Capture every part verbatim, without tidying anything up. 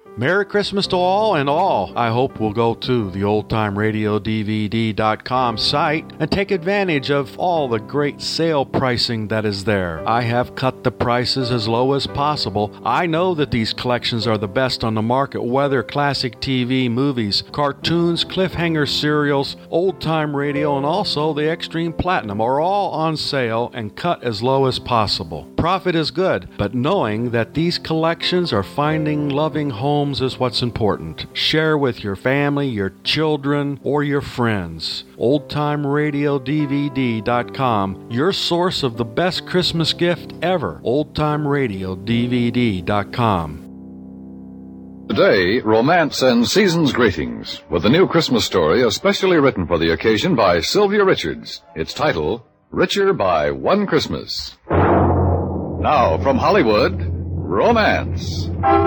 Merry Christmas to all, and all I hope will go to the old time radio D V D dot com site and take advantage of all the great sale pricing that is there. I have cut the prices as low as possible. I know that these collections are the best on the market, whether classic T V, movies, cartoons, cliffhanger serials, old time radio, and also the Extreme Platinum are all on sale and cut as low as possible. Profit is good, but knowing that these collections are finding loving homes is what's important. Share with your family, your children, or your friends. old time radio D V D dot com, your source of the best Christmas gift ever. old time radio D V D dot com. Today, romance and season's greetings with a new Christmas story especially written for the occasion by Sylvia Richards. Its title, Richer by One Christmas. Now, from Hollywood, romance.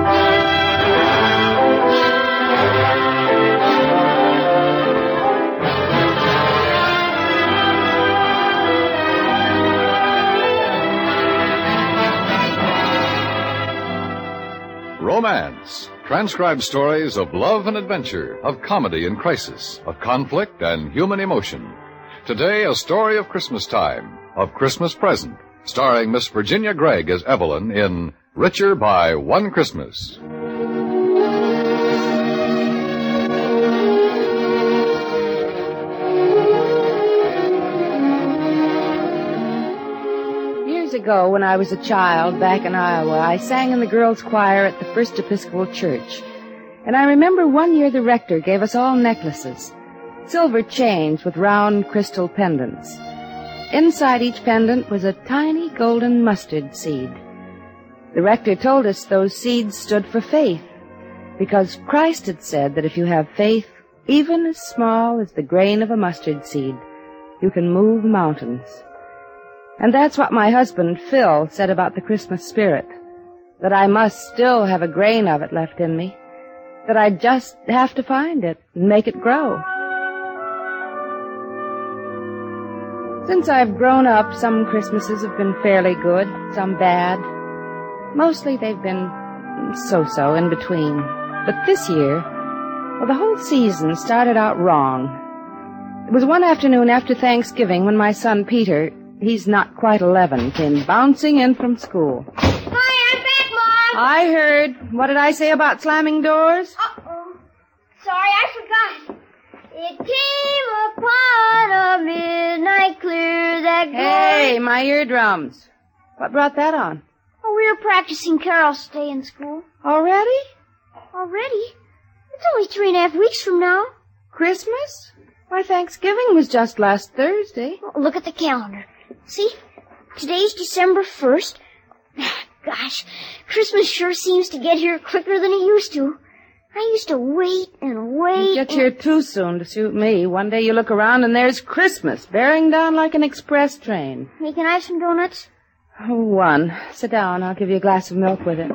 Romance. Transcribed stories of love and adventure, of comedy and crisis, of conflict and human emotion. Today, a story of Christmas time, of Christmas present, starring Miss Virginia Gregg as Evelyn in Richer by One Christmas. Years ago, when I was a child back in Iowa, I sang in the girls' choir at the First Episcopal Church. And I remember one year the rector gave us all necklaces, silver chains with round crystal pendants. Inside each pendant was a tiny golden mustard seed. The rector told us those seeds stood for faith, because Christ had said that if you have faith, even as small as the grain of a mustard seed, you can move mountains. And that's what my husband, Phil, said about the Christmas spirit, that I must still have a grain of it left in me, that I just have to find it and make it grow. Since I've grown up, some Christmases have been fairly good, some bad. Mostly they've been so-so in between. But this year, well, the whole season started out wrong. It was one afternoon after Thanksgiving when my son Peter, he's not quite eleven, came bouncing in from school. Hi, I'm back, Mom. I heard. What did I say about slamming doors? Uh-oh. Sorry, I forgot. It came upon a midnight clear that Hey, my eardrums. What brought that on? Oh, we were practicing carols today in school. Already? Already? It's only three and a half weeks from now. Christmas? Why, Thanksgiving was just last Thursday. Oh, look at the calendar. See? Today's December first. Gosh, Christmas sure seems to get here quicker than it used to. I used to wait and wait. You get and... here too soon to suit me. One day you look around and there's Christmas bearing down like an express train. Hey, can I have some donuts? Oh, one. Sit down. I'll give you a glass of milk with it.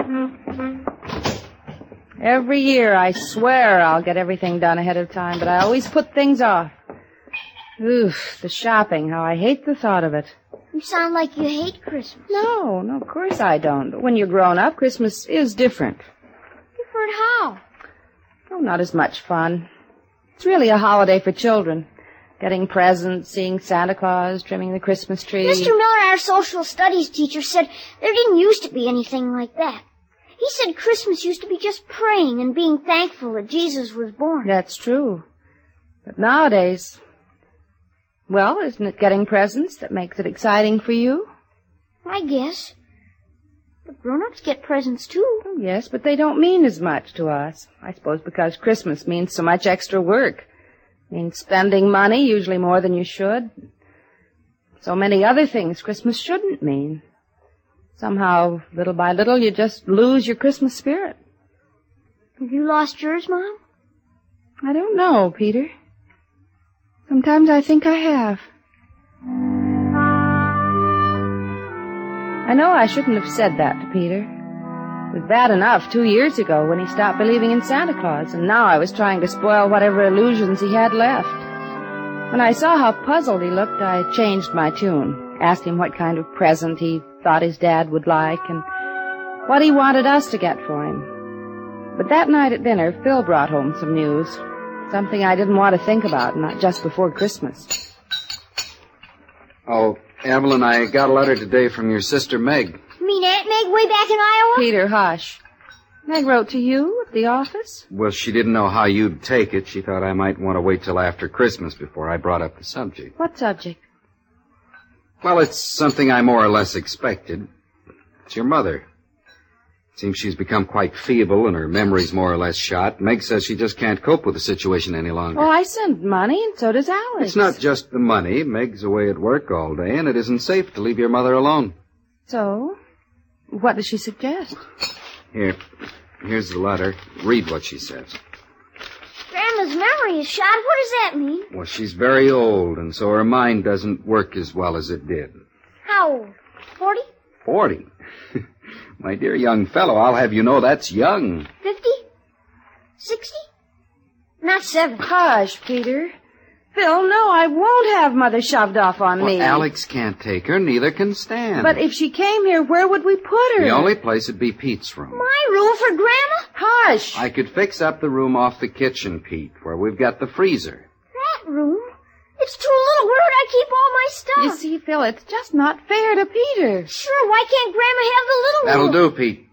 Every year I swear I'll get everything done ahead of time, but I always put things off. Oof, the shopping. How I hate the thought of it. You sound like you hate Christmas. No, no, of course I don't. But when you're grown up, Christmas is different. Different how? Oh, not as much fun. It's really a holiday for children. Getting presents, seeing Santa Claus, trimming the Christmas tree. Mister Miller, our social studies teacher, said there didn't used to be anything like that. He said Christmas used to be just praying and being thankful that Jesus was born. That's true. But nowadays, well, isn't it getting presents that makes it exciting for you? I guess. But grown-ups get presents, too. Oh, yes, but they don't mean as much to us. I suppose because Christmas means so much extra work. It means spending money, usually more than you should. So many other things Christmas shouldn't mean. Somehow, little by little, you just lose your Christmas spirit. Have you lost yours, Mom? I don't know, Peter. Sometimes I think I have. I know I shouldn't have said that to Peter. It was bad enough two years ago when he stopped believing in Santa Claus, and now I was trying to spoil whatever illusions he had left. When I saw how puzzled he looked, I changed my tune, asked him what kind of present he thought his dad would like, and what he wanted us to get for him. But that night at dinner, Phil brought home some news. Something I didn't want to think about, not just before Christmas. Oh, Evelyn, I got a letter today from your sister, Meg. You mean Aunt Meg way back in Iowa? Peter, hush. Meg wrote to you at the office? Well, she didn't know how you'd take it. She thought I might want to wait till after Christmas before I brought up the subject. What subject? Well, it's something I more or less expected. It's your mother. Seems she's become quite feeble and her memory's more or less shot. Meg says she just can't cope with the situation any longer. Oh, I sent money, and so does Alex. It's not just the money. Meg's away at work all day, and it isn't safe to leave your mother alone. So? What does she suggest? Here. Here's the letter. Read what she says. Grandma's memory is shot. What does that mean? Well, she's very old, and so her mind doesn't work as well as it did. How old? Forty? Forty? My dear young fellow, I'll have you know that's young. Fifty? Sixty? Not seventy. Hush, Peter. Phil, no, I won't have Mother shoved off on Well, me. Alex can't take her, neither can Stan. But if she came here, where would we put her? The only place would be Pete's room. My room for Grandma? Hush. I could fix up the room off the kitchen, Pete, where we've got the freezer. That room? It's too little. Where would I keep all my stuff? You see, Phil, it's just not fair to Peter. Sure, why can't Grandma have the little That'll room? do, Pete.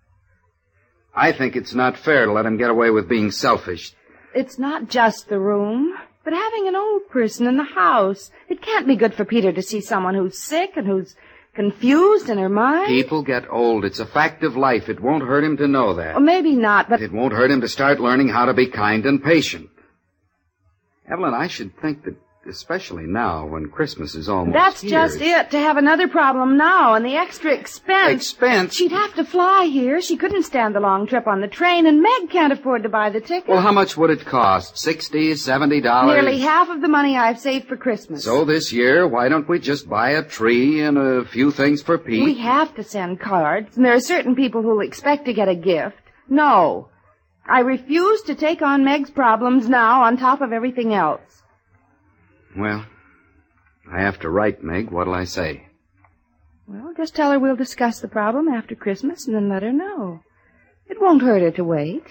I think it's not fair to let him get away with being selfish. It's not just the room, but having an old person in the house. It can't be good for Peter to see someone who's sick and who's confused in her mind. People get old. It's a fact of life. It won't hurt him to know that. Well, maybe not, but... It won't hurt him to start learning how to be kind and patient. Evelyn, I should think that, especially now when Christmas is almost That's here, just it, to have another problem now and the extra expense. Expense? She'd have to fly here. She couldn't stand the long trip on the train, and Meg can't afford to buy the ticket. Well, how much would it cost? Sixty, seventy dollars? Nearly half of the money I've saved for Christmas. So this year, why don't we just buy a tree and a few things for Pete? We have to send cards, and there are certain people who'll expect to get a gift. No. I refuse to take on Meg's problems now on top of everything else. Well, I have to write, Meg. What'll I say? Well, just tell her we'll discuss the problem after Christmas and then let her know. It won't hurt her to wait.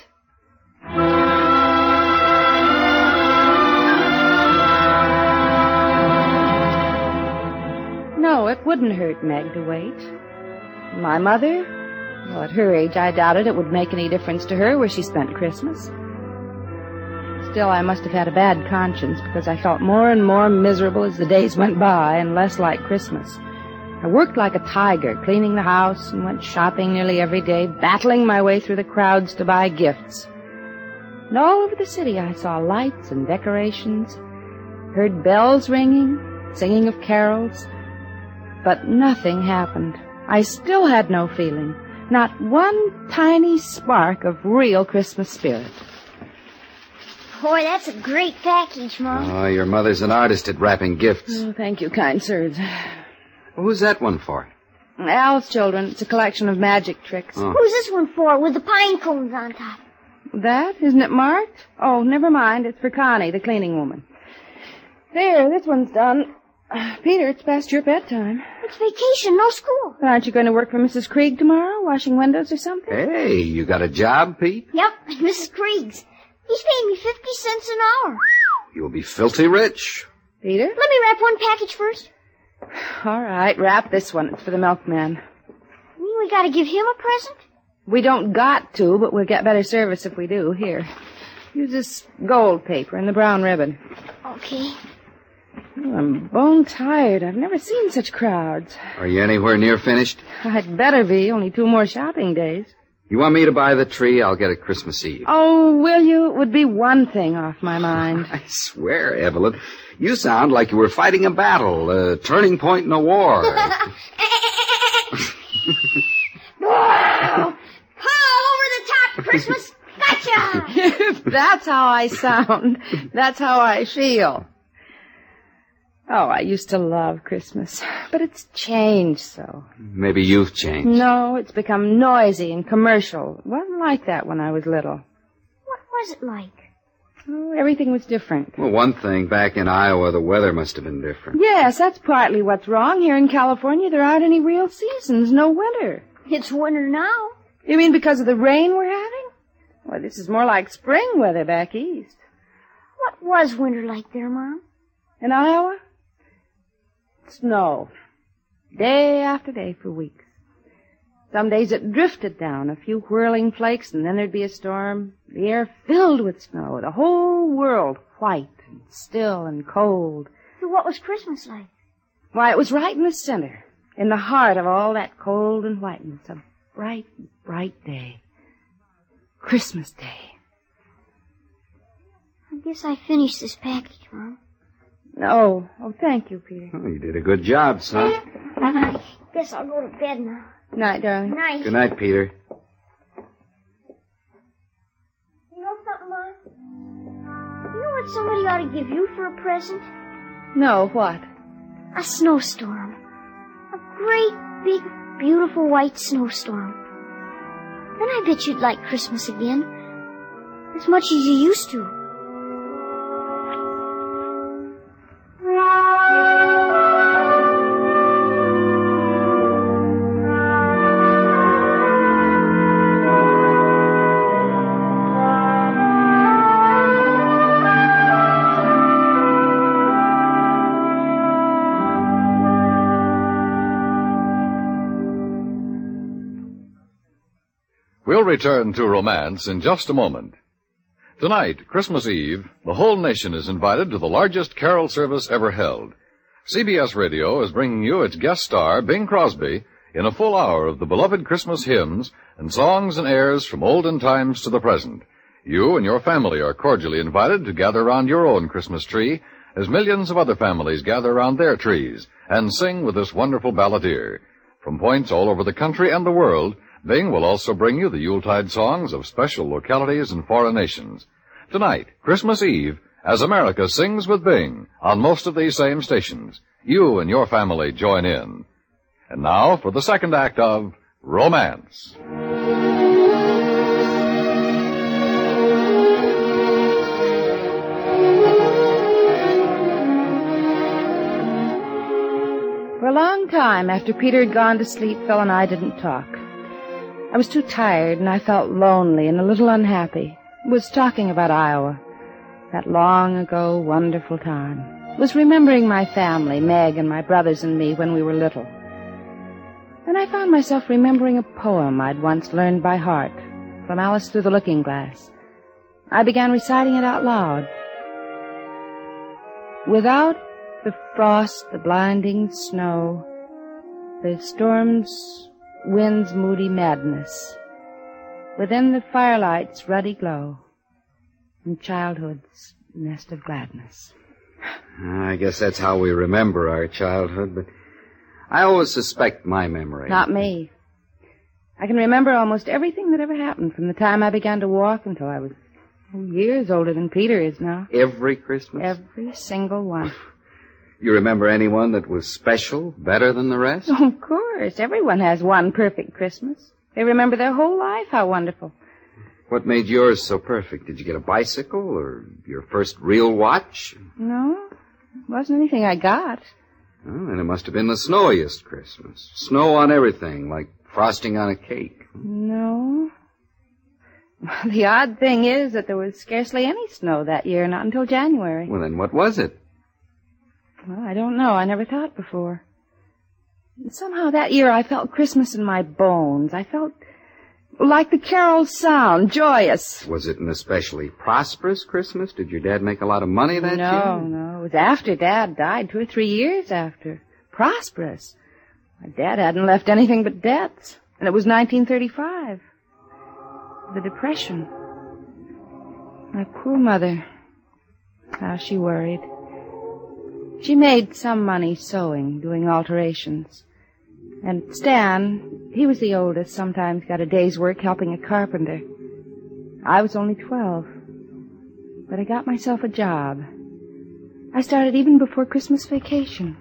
No, it wouldn't hurt Meg to wait. My mother? Well, at her age, I doubted it would make any difference to her where she spent Christmas. Still, I must have had a bad conscience because I felt more and more miserable as the days went by and less like Christmas. I worked like a tiger, cleaning the house and went shopping nearly every day, battling my way through the crowds to buy gifts. And all over the city I saw lights and decorations, heard bells ringing, singing of carols. But nothing happened. I still had no feeling, not one tiny spark of real Christmas spirit. Boy, that's a great package, Mom. Oh, your mother's an artist at wrapping gifts. Oh, thank you, kind sirs. Well, who's that one for? Al's children. It's a collection of magic tricks. Oh. Who's this one for with the pine cones on top? That? Isn't it marked? Oh, never mind. It's for Connie, the cleaning woman. There, this one's done. Uh, Peter, it's past your bedtime. It's vacation, no school. But aren't you going to work for Missus Krieg tomorrow, washing windows or something? Hey, you got a job, Pete? Yep, at Missus Krieg's. He's paying me fifty cents an hour. You'll be filthy rich. Peter? Let me wrap one package first. All right, wrap this one. It's for the milkman. You mean we gotta give him a present? We don't got to, but we'll get better service if we do. Here. Use this gold paper and the brown ribbon. Okay. Oh, I'm bone tired. I've never seen such crowds. Are you anywhere near finished? I'd better be. Only two more shopping days. You want me to buy the tree? I'll get it Christmas Eve. Oh, will you? It would be one thing off my mind. I swear, Evelyn, you sound like you were fighting a battle, a turning point in a war. Oh, over the top, Christmas. Gotcha! If that's how I sound, that's how I feel. Oh, I used to love Christmas, but it's changed so. Maybe you've changed. No, it's become noisy and commercial. It wasn't like that when I was little. What was it like? Oh, everything was different. Well, one thing, back in Iowa, the weather must have been different. Yes, that's partly what's wrong. Here in California, there aren't any real seasons, no winter. It's winter now. You mean because of the rain we're having? Well, this is more like spring weather back east. What was winter like there, Mom? In Iowa? Snow. Day after day for weeks. Some days it drifted down, a few whirling flakes, and then there'd be a storm. The air filled with snow, the whole world white and still and cold. So what was Christmas like? Why, it was right in the center, in the heart of all that cold and whiteness. A bright, bright day. Christmas Day. I guess I finished this package, Mom. Oh, oh, thank you, Peter. Oh, you did a good job, son. I guess I'll go to bed now. Night, darling. Night. Good night, Peter. You know something, Mom? You know what somebody ought to give you for a present? No, what? A snowstorm. A great, big, beautiful white snowstorm. Then I bet you'd like Christmas again. As much as you used to. We'll return to romance in just a moment. Tonight, Christmas Eve, the whole nation is invited to the largest carol service ever held. C B S Radio is bringing you its guest star, Bing Crosby, in a full hour of the beloved Christmas hymns and songs and airs from olden times to the present. You and your family are cordially invited to gather around your own Christmas tree as millions of other families gather around their trees and sing with this wonderful balladeer. From points all over the country and the world, Bing will also bring you the Yuletide songs of special localities and foreign nations. Tonight, Christmas Eve, as America sings with Bing on most of these same stations. You and your family join in. And now for the second act of Romance. For a long time after Peter had gone to sleep, Phil and I didn't talk. I was too tired, and I felt lonely and a little unhappy. I was talking about Iowa, that long ago wonderful time. I was remembering my family, Meg and my brothers and me, when we were little. Then I found myself remembering a poem I'd once learned by heart, from Alice Through the Looking Glass. I began reciting it out loud. Without the frost, the blinding snow, the storm's wind's moody madness, within the firelight's ruddy glow, and childhood's nest of gladness. I guess that's how we remember our childhood, but I always suspect my memory. Not me. I can remember almost everything that ever happened from the time I began to walk until I was oh, years older than Peter is now. Every Christmas? Every single one. You remember anyone that was special, better than the rest? Oh, of course. Everyone has one perfect Christmas. They remember their whole life how wonderful. What made yours so perfect? Did you get a bicycle or your first real watch? No, it wasn't anything I got. Well, then it must have been the snowiest Christmas. Snow on everything, like frosting on a cake. No. The odd thing is that there was scarcely any snow that year, not until January. Well, then what was it? Well, I don't know. I never thought before. Somehow that year I felt Christmas in my bones. I felt like the carols sound, joyous. Was it an especially prosperous Christmas? Did your dad make a lot of money that no, year? No, no. It was after Dad died, two or three years after. Prosperous. My dad hadn't left anything but debts. And it was nineteen thirty-five. The Depression. My poor mother. How she worried. She made some money sewing, doing alterations. And Stan, he was the oldest, sometimes got a day's work helping a carpenter. I was only twelve. But I got myself a job. I started even before Christmas vacation.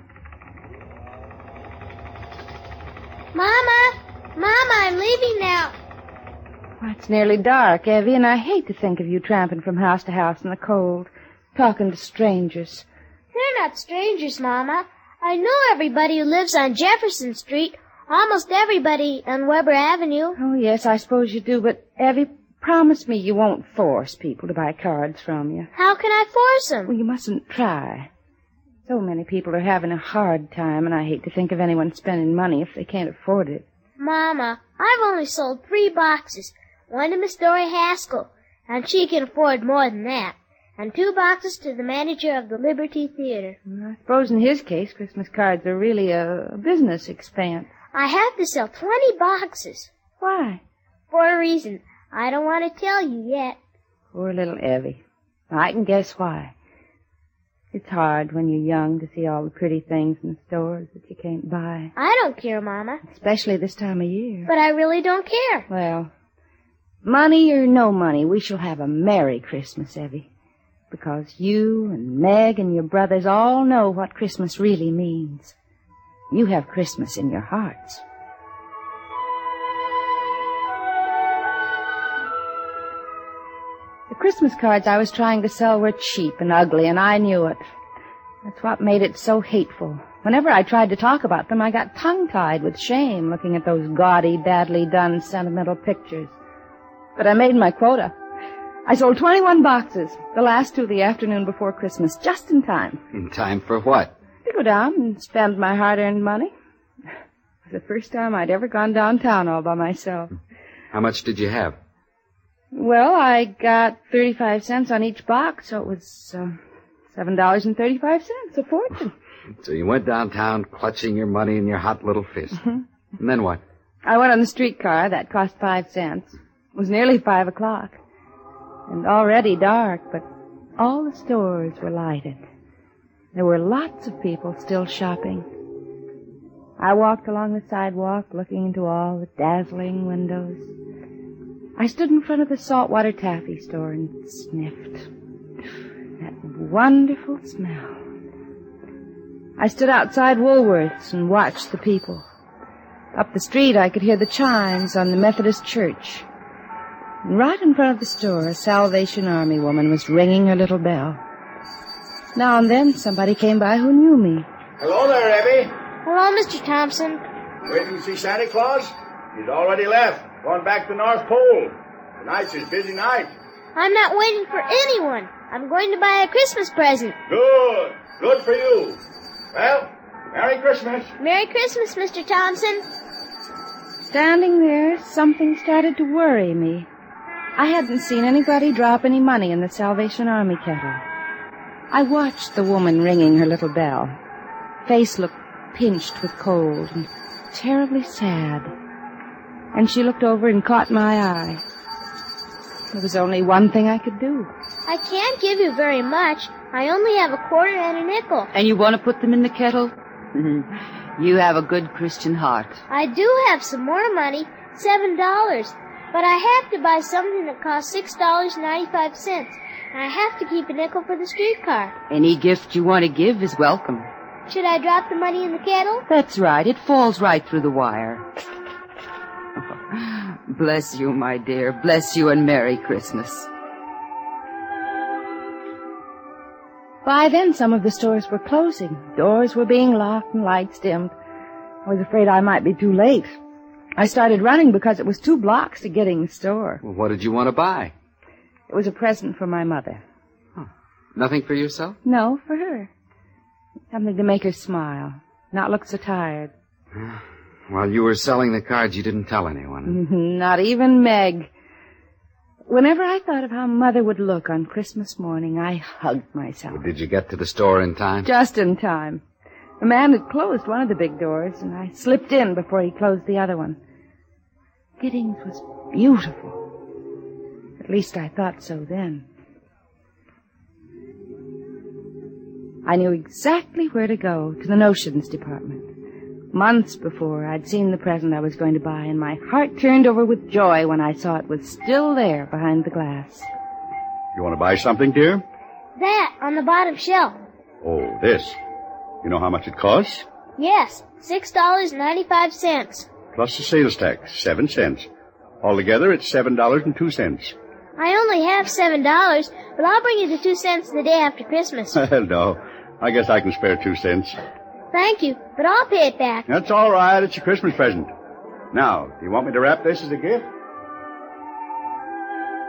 Mama! Mama, I'm leaving now. Well, it's nearly dark, Evie, and I hate to think of you tramping from house to house in the cold, talking to strangers. They're not strangers, Mama. I know everybody who lives on Jefferson Street, almost everybody on Weber Avenue. Oh, yes, I suppose you do, but, Evie, Promise me you won't force people to buy cards from you. How can I force them? Well, you mustn't try. So many people are having a hard time, and I hate to think of anyone spending money if they can't afford it. Mama, I've only sold three boxes. One to Miss Dory Haskell, and she can afford more than that. And two boxes to the manager of the Liberty Theater. I suppose in his case, Christmas cards are really a business expense. I have to sell twenty boxes. Why? For a reason. I don't want to tell you yet. Poor little Evie. I can guess why. It's hard when you're young to see all the pretty things in stores that you can't buy. I don't care, Mama. Especially this time of year. But I really don't care. Well, money or no money, we shall have a Merry Christmas, Evie. Because you and Meg and your brothers all know what Christmas really means. You have Christmas in your hearts. The Christmas cards I was trying to sell were cheap and ugly, and I knew it. That's what made it so hateful. Whenever I tried to talk about them, I got tongue-tied with shame looking at those gaudy, badly done, sentimental pictures. But I made my quota. I sold twenty-one boxes, the last two the afternoon before Christmas, just in time. In time for what? To go down and spend my hard-earned money. It was the first time I'd ever gone downtown all by myself. How much did you have? Well, I got thirty-five cents on each box, so it was uh, seven dollars and thirty-five cents, a fortune. So you went downtown clutching your money in your hot little fist. Mm-hmm. And then what? I went on the streetcar. That cost five cents. It was nearly five o'clock. And already dark, but all the stores were lighted. There were lots of people still shopping. I walked along the sidewalk, looking into all the dazzling windows. I stood in front of the saltwater taffy store and sniffed. That wonderful smell. I stood outside Woolworth's and watched the people. Up the street, I could hear the chimes on the Methodist church. And right in front of the store, a Salvation Army woman was ringing her little bell. Now and then, somebody came by who knew me. Hello there, Evie. Hello, Mister Thompson. Waiting to see Santa Claus? He's already left. Going back to the North Pole. Tonight's his busy night. I'm not waiting for anyone. I'm going to buy a Christmas present. Good. Good for you. Well, Merry Christmas. Merry Christmas, Mister Thompson. Standing there, something started to worry me. I hadn't seen anybody drop any money in the Salvation Army kettle. I watched the woman ringing her little bell. Face looked pinched with cold and terribly sad. And she looked over and caught my eye. There was only one thing I could do. I can't give you very much. I only have a quarter and a nickel. And you want to put them in the kettle? You have a good Christian heart. I do have some more money, seven dollars. But I have to buy something that costs six dollars and ninety-five cents. And I have to keep a nickel for the streetcar. Any gift you want to give is welcome. Should I drop the money in the kettle? That's right. It falls right through the wire. Bless you, my dear. Bless you and Merry Christmas. By then, some of the stores were closing. Doors were being locked and lights dimmed. I was afraid I might be too late. I started running because it was two blocks to getting the store. Well, what did you want to buy? It was a present for my mother. Huh. Nothing for yourself? No, for her. Something to make her smile, not look so tired. While you were selling the cards, you didn't tell anyone. Not even Meg. Whenever I thought of how Mother would look on Christmas morning, I hugged myself. Well, did you get to the store in time? Just in time. The man had closed one of the big doors, and I slipped in before he closed the other one. Giddings was beautiful. At least I thought so then. I knew exactly where to go, to the notions department. Months before, I'd seen the present I was going to buy, and my heart turned over with joy when I saw it was still there behind the glass. You want to buy something, dear? That, on the bottom shelf. Oh, this. You know how much it costs? Yes, six dollars and ninety-five cents. Plus the sales tax, seven cents. Altogether, it's seven dollars and two cents. I only have seven dollars, but I'll bring you the two cents the day after Christmas. Well, no. I guess I can spare two cents. Thank you, but I'll pay it back. That's all right. It's a Christmas present. Now, do you want me to wrap this as a gift?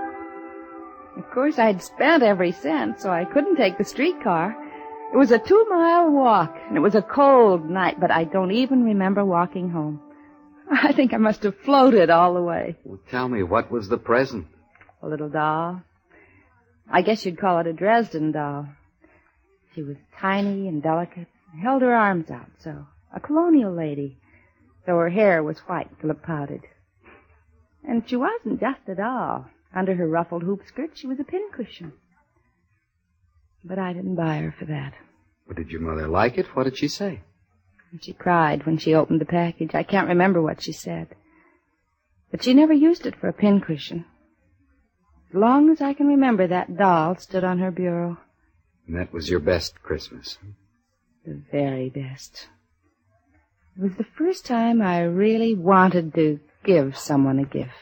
Of course, I'd spent every cent, so I couldn't take the streetcar. It was a two-mile walk, and it was a cold night, but I don't even remember walking home. I think I must have floated all the way. Well, tell me, what was the present? A little doll. I guess you'd call it a Dresden doll. She was tiny and delicate, and held her arms out so. A colonial lady, though her hair was white till it powdered. And she wasn't just a doll. Under her ruffled hoop skirt, she was a pincushion. But I didn't buy her for that. But did your mother like it? What did she say? She cried when she opened the package. I can't remember what she said. But she never used it for a pincushion. As long as I can remember, that doll stood on her bureau. And that was your best Christmas? The very best. It was the first time I really wanted to give someone a gift.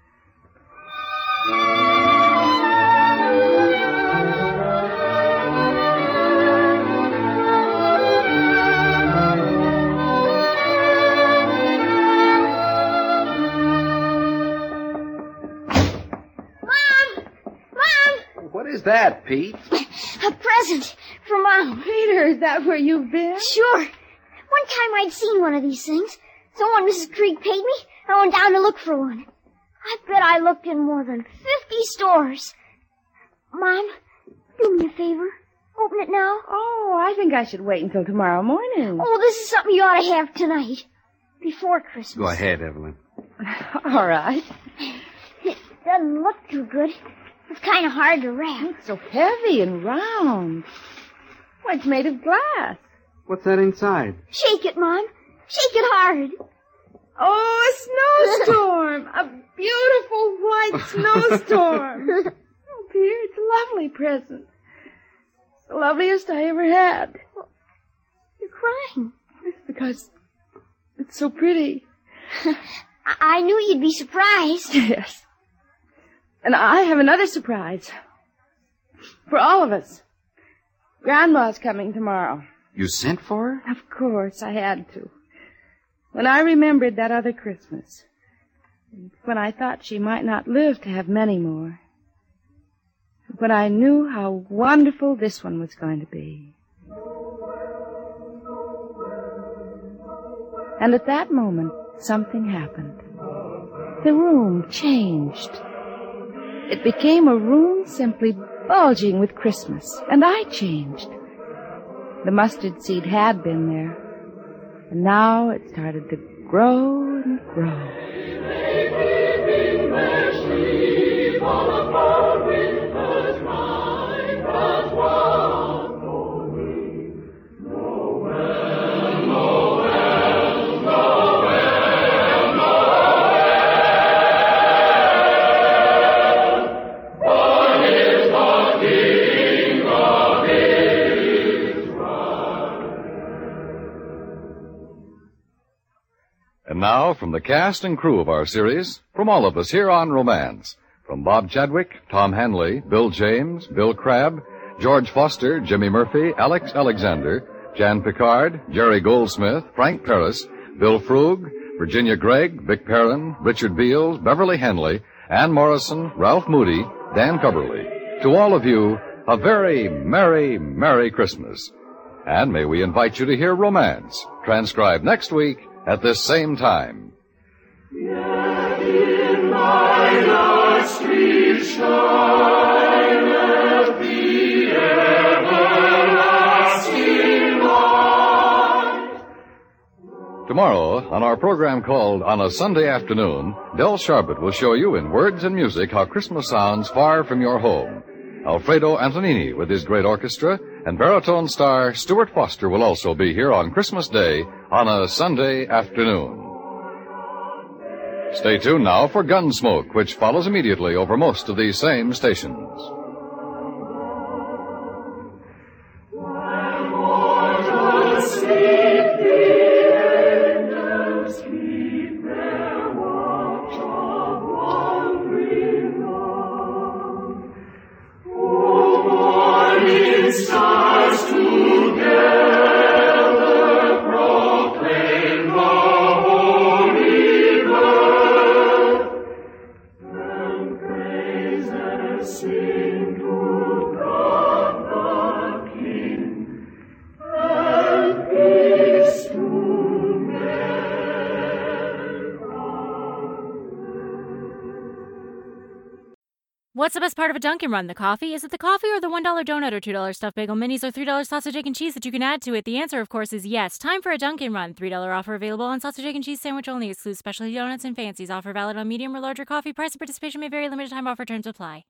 What is that, Pete? A present for Mom. Peter, is that where you've been? Sure. One time I'd seen one of these things. So when Missus Krieg paid me, I went down to look for one. I bet I looked in more than fifty stores. Mom, do me a favor. Open it now. Oh, I think I should wait until tomorrow morning. Oh, this is something you ought to have tonight. Before Christmas. Go ahead, Evelyn. All right. It doesn't look too good. It's kind of hard to wrap. It's so heavy and round. Why, it's made of glass. What's that inside? Shake it, Mom. Shake it hard. Oh, a snowstorm. A beautiful white snowstorm. Oh, Peter, it's a lovely present. It's the loveliest I ever had. You're crying. It's because it's so pretty. I, I knew you'd be surprised. Yes. And I have another surprise. For all of us. Grandma's coming tomorrow. You sent for her? Of course, I had to. When I remembered that other Christmas. When I thought she might not live to have many more. When I knew how wonderful this one was going to be. And at that moment, something happened. The room changed. It became a room simply bulging with Christmas, and I changed. The mustard seed had been there, and now it started to grow and grow. And now, from the cast and crew of our series, from all of us here on Romance, from Bob Chadwick, Tom Hanley, Bill James, Bill Crabb, George Foster, Jimmy Murphy, Alex Alexander, Jan Picard, Jerry Goldsmith, Frank Paris, Bill Frug, Virginia Gregg, Vic Perrin, Richard Beals, Beverly Henley, Ann Morrison, Ralph Moody, Dan Coverly. To all of you, a very merry, merry Christmas. And may we invite you to hear Romance, transcribed next week at this same time. Yet in thine heart street shineth the everlasting light. Tomorrow, on our program called On a Sunday Afternoon, Del Sharbutt will show you in words and music how Christmas sounds far from your home. Alfredo Antonini with his great orchestra, and baritone star Stuart Foster will also be here on Christmas Day on a Sunday afternoon. Stay tuned now for Gunsmoke, which follows immediately over most of these same stations. Stars together proclaim the holy birth, and praise and sing What's the best part of a Dunkin' Run? The coffee? Is it the coffee or the one dollar donut or two dollar stuffed bagel minis or three dollar sausage, egg, and cheese that you can add to it? The answer, of course, is yes. Time for a Dunkin' Run. three dollar offer available on sausage, egg, and cheese sandwich only. Excludes specialty donuts and fancies. Offer valid on medium or larger coffee. Price and participation may vary. Limited time offer. Terms apply.